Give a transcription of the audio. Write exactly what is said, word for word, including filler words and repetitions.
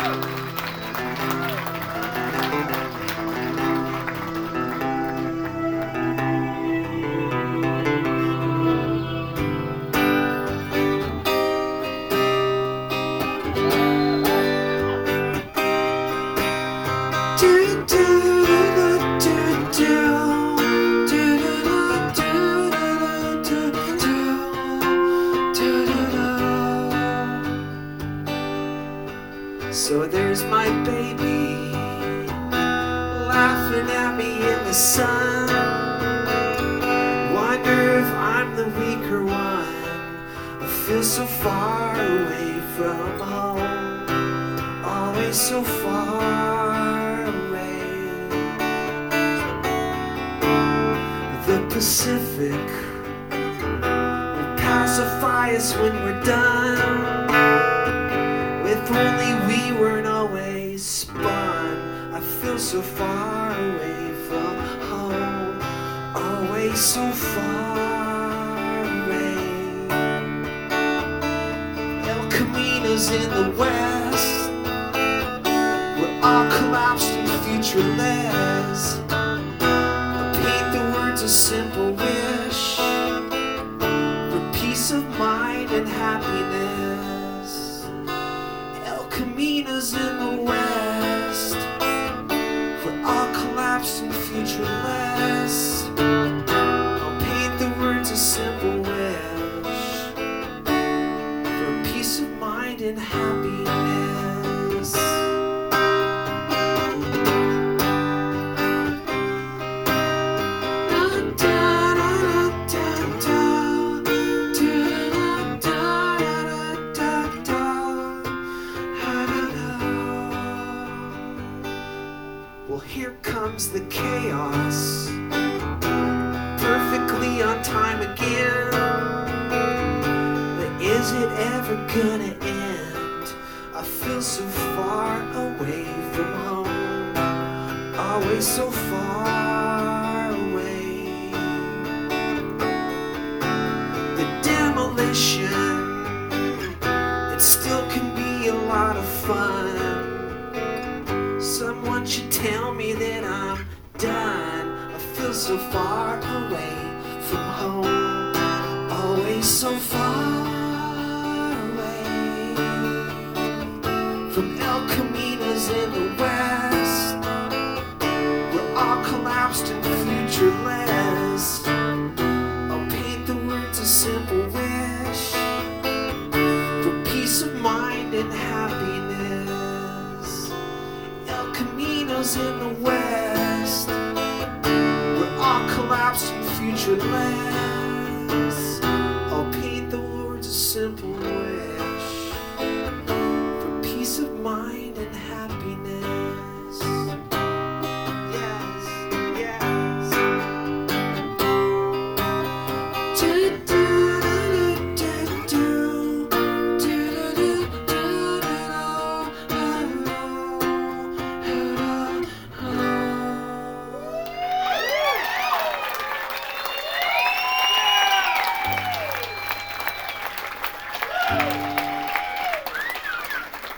So there's my baby laughing at me in the sun. Wonder if I'm the weaker one. I feel so far away from home, always so far away. The Pacific will pacify us when we're done. If only we weren't always spun. I feel so far away from home, always so far away. El Camino's in the west, we're all collapsed and futureless. I paint the words a simple wish for peace of mind and happiness. Camino's in the west, we're all collapsed and futureless. I'll paint the words a simple wish for peace of mind and happiness. Well, here comes the chaos, perfectly on time again. But is it ever gonna end? I feel so far away from home, always so far away. The demolition, it still can be a lot of fun. Someone should tell me that I'm done. I feel so far away from home, always so far away. From El Camino's in the west, we're all collapsed and futureless. I'll paint the words a simple wish for peace of mind and happiness. El Camino's in the west, we're all collapsed and futureless.